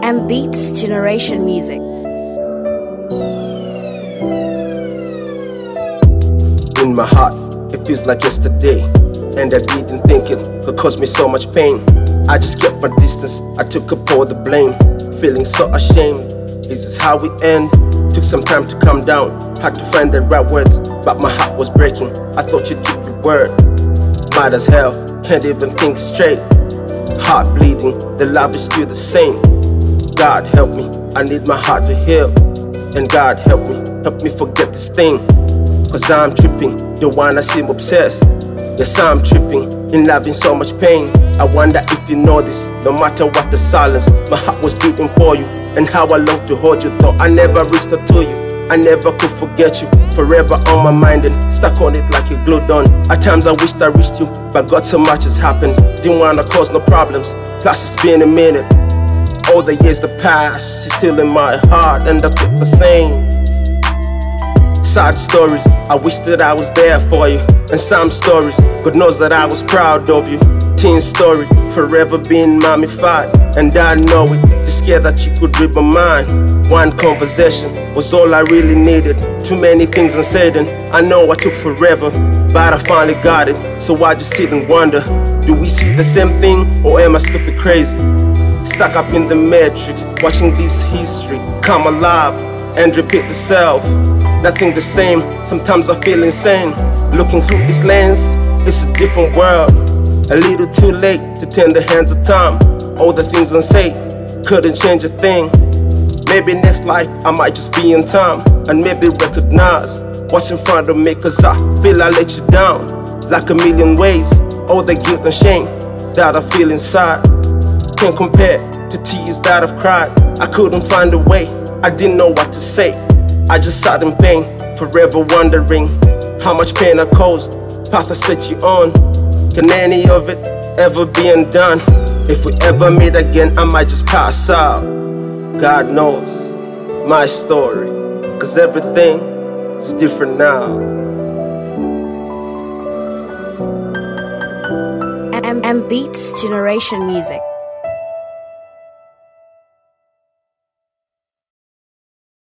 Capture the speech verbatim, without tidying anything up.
M Beats Generation Music. In my heart, it feels like yesterday, and I didn't think it could cause me so much pain. I just kept my distance, I took up all the blame, feeling so ashamed. Is this how we end? Took some time to calm down, had to find the right words, but my heart was breaking. I thought you'd keep your word. Mad as hell, can't even think straight. Heart bleeding, the love is still the same. God help me, I need my heart to heal. And God help me, help me forget this thing. Cause I'm tripping, don't wanna seem obsessed. Yes, I'm tripping, in loving so much pain. I wonder if you know this, no matter what the silence, my heart was beating for you. And how I long to hold you, though I never reached out to you. I never could forget you, forever on my mind and stuck on it like a glued on. At times I wished I reached you, but God, so much has happened. Didn't wanna cause no problems, plus it's been a minute. All the years that passed, it's still in my heart and I feel the same. Sad stories, I wish that I was there for you. And some stories, God knows that I was proud of you. Teen story, forever being mummified. And I know it, just scared that you could read my mind. One conversation was all I really needed. Too many things unsaid and I know I took forever, but I finally got it. So I just sit and wonder, do we see the same thing or am I stupid crazy? Stuck up in the matrix, watching this history come alive and repeat itself. Nothing the same, sometimes I feel insane. Looking through this lens, it's a different world. A little too late to turn the hands of time. All the things unsaid, couldn't change a thing. Maybe next life I might just be in time and maybe recognize what's in front of me. Cause I feel I let you down like a million ways. All the guilt and shame that I feel inside can't compare to tears that I've cried. I couldn't find a way, I didn't know what to say. I just sat in pain, forever wondering how much pain I caused. Path I set you on, can any of it ever be undone? If we ever meet again, I might just pass out. God knows my story, cause everything is different now. M Beats Generation Music.